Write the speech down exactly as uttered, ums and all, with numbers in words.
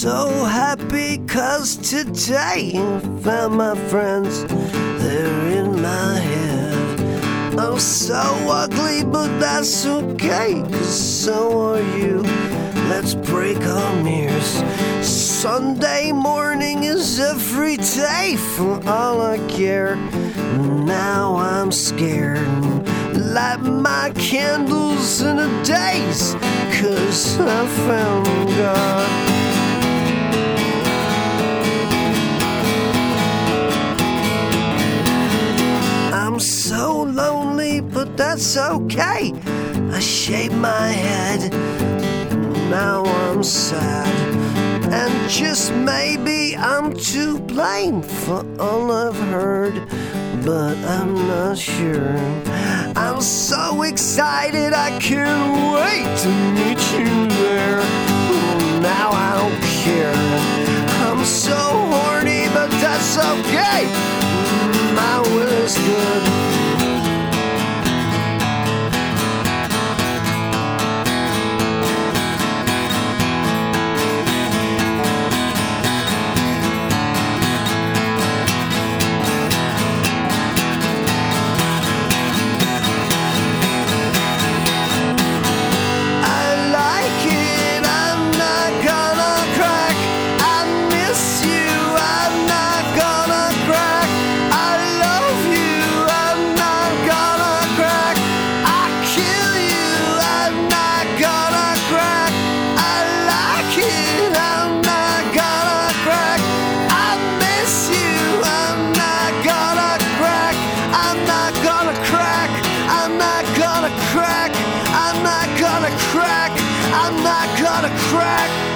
so happy 'cause today I found my friends, they're in my head. I'm so ugly, but that's okay, 'cause so are you. Let's break our mirrors. Sunday morning is every day for all I care. Now I'm scared. Light my candles in a daze, 'cause I found God. I'm so lonely, but that's okay. I shave my head, now I'm sad. And just maybe I'm to blame for all I've heard, but I'm not sure. I'm so excited, I can't wait to meet you there. Now I don't care. I'm so horny, but that's okay. My will is good. Crack, I'm not gonna crack.